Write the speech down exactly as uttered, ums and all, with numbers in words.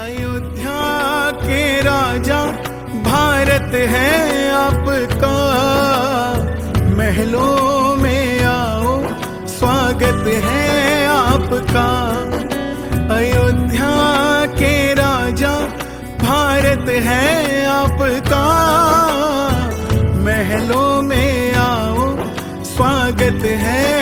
अयोध्या के राजा भारत है आपका, महलों में आओ स्वागत है आपका। अयोध्या के राजा भारत है आपका, महलों में आओ स्वागत है